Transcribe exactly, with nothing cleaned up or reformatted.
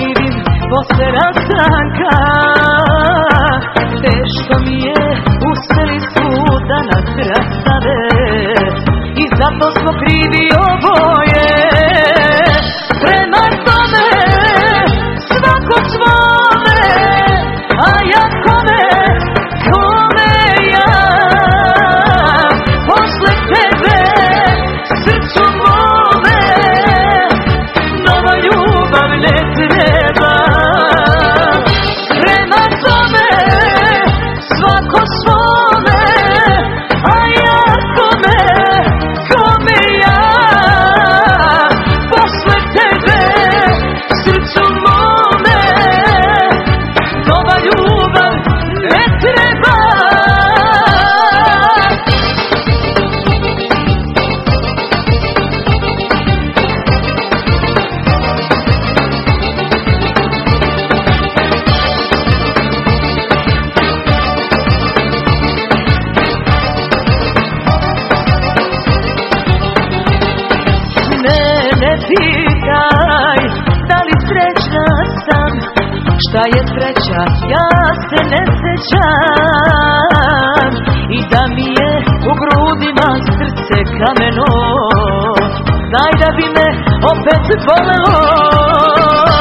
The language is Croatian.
živim posle rastanka. Teško mi je u seli svuda nas rastave i zato smo krivi oboje. Prema tome svako svome, a ja kome, kome ja. Posle tebe srcu mome nova ljubav ne treba. Prema tome svako svome, a ja kome, kome ja. Posle tebe srcu mome nova ljubav ne treba. Mene pitaj da li srećna sam, šta je sreća ja se ne sjećam. I da mi je u grudima srce kameno, znaj da bi me opet volelo.